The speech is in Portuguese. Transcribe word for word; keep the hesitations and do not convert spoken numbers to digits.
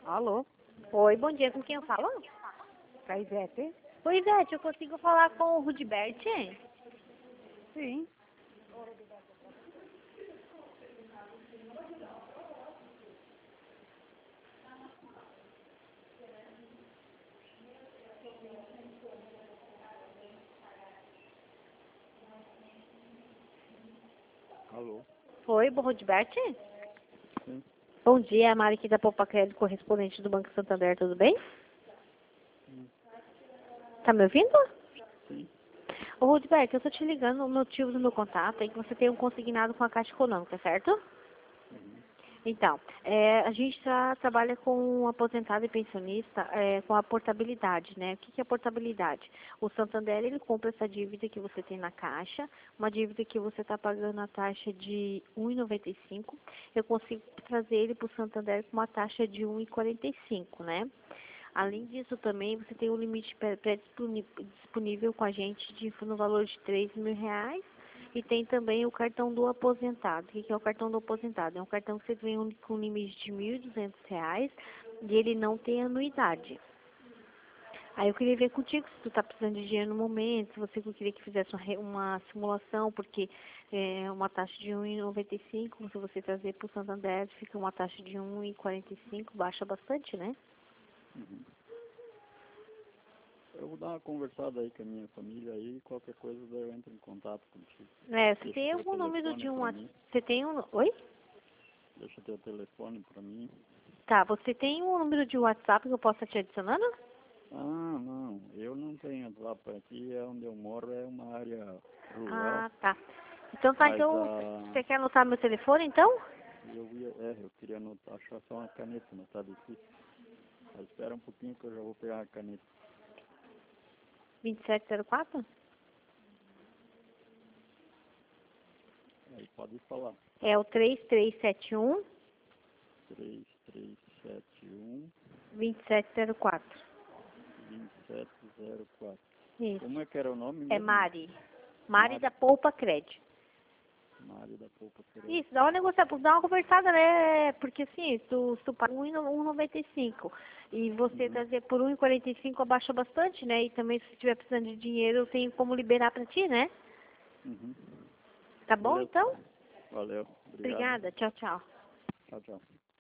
Alô? Oi, bom dia. Com quem eu falo? Com a Ivete? Oi, Ivete, eu consigo falar com o Rudibert? Sim. Alô? Oi, bom Rudibert? Sim. Bom dia, é a Mari aqui da Poupa Crédito, correspondente do Banco Santander, tudo bem? Hum. Tá me ouvindo? Sim. Ô, Rudibert, eu tô te ligando, o motivo do meu contato é que você tem um consignado com a Caixa Econômica, certo? Uhum. Então, é, a gente já trabalha com um aposentado e pensionista é, com a portabilidade, né? O que, que é portabilidade? O Santander, ele compra essa dívida que você tem na Caixa, uma dívida que você está pagando a taxa de um vírgula noventa e cinco, eu consigo trazer ele para o Santander com uma taxa de um vírgula quarenta e cinco, né? Além disso, também, você tem um limite pré-disponível com a gente de, no valor de três mil reais. E tem também o cartão do aposentado. O que é o cartão do aposentado? É um cartão que você vem com limite de mil e duzentos reais e ele não tem anuidade. Aí eu queria ver contigo se tu está precisando de dinheiro no momento, se você queria que fizesse uma, uma simulação, porque é uma taxa de um vírgula noventa e cinco, se você trazer para o Santander, fica uma taxa de um vírgula quarenta e cinco, baixa bastante, né? Uhum. Eu vou dar uma conversada aí com a minha família aí, qualquer coisa daí eu entro em contato contigo. É, você Deixa tem teu algum número telefone de um... pra mim. Você tem um... Oi? Deixa teu telefone pra mim. Tá, você tem um número de WhatsApp que eu possa te adicionando? Ah, não. Eu não tenho WhatsApp. Aqui é onde eu moro, é uma área rural. Ah, tá. Então tá, Mas então a... você quer anotar meu telefone então? Eu ia... É, eu queria anotar, achar só uma caneta, mas tá difícil. Mas espera um pouquinho que eu já vou pegar a caneta. vinte e sete zero quatro? Aí pode falar. É o três três sete um, três três sete um, dois sete zero quatro. dois sete zero quatro. Isso. Como é que era o nome É mesmo? Mari. Mari Mari. da Poupa Crédito. Mari da Poupa Pereira. Isso, dá uma negociação, dá uma conversada, né? Porque assim, tu, tu paga um vírgula noventa e cinco e você Uhum. trazer por um vírgula quarenta e cinco abaixa bastante, né? E também se estiver precisando de dinheiro, eu tenho como liberar pra ti, né? Uhum. Tá bom Beleza. então? Valeu. Obrigado. Obrigada, tchau, tchau. Tchau, tchau.